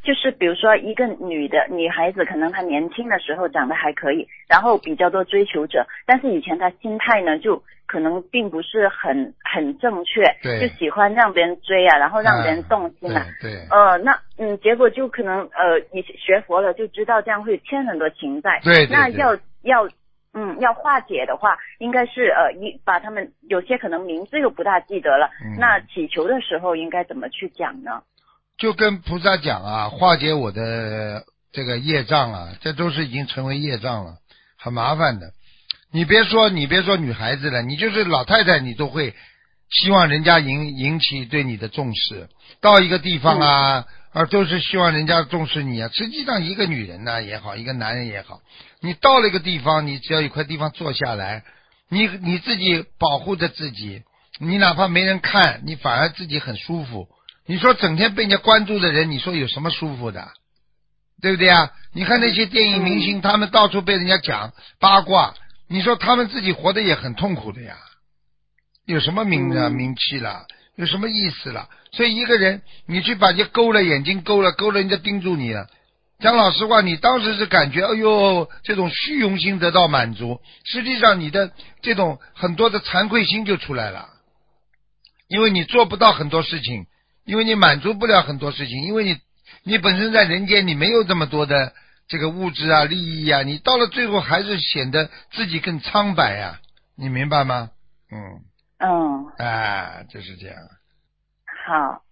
就是比如说一个女孩子，可能她年轻的时候长得还可以，然后比较多追求者，但是以前她心态呢就可能并不是很正确， 对， 就喜欢让别人追啊，然后让别人动心啊。 对， 结果就可能你学佛了就知道这样会欠很多情债。 对， 那要化解的话，应该是把他们有些可能名字又不大记得了，那祈求的时候应该怎么去讲呢？ 就跟菩萨讲啊，化解我的这个业障啊，这都是已经成为业障了，很麻烦的。你别说女孩子了，你就是老太太，你都会希望人家引起对你的重视。到一个地方啊，都是希望人家重视你啊。实际上，一个女人呢也好，一个男人也好，你到了一个地方，你只要有块地方坐下来，你自己保护着自己，你哪怕没人看，你反而自己很舒服。你说整天被人家关注的人，你说有什么舒服的？对不对啊？你看那些电影明星，他们到处被人家讲八卦，你说他们自己活得也很痛苦的呀。有什么名气了？有什么意思了？所以一个人，你去把人家勾了眼睛，勾了人家盯住你了。讲老实话，你当时是感觉，哎呦，这种虚荣心得到满足，实际上你的这种很多的惭愧心就出来了，因为你做不到很多事情，因为你满足不了很多事情，因为你本身在人间，你没有这么多的这个物质啊、利益啊，你到了最后还是显得自己更苍白啊，你明白吗？就是这样。 好，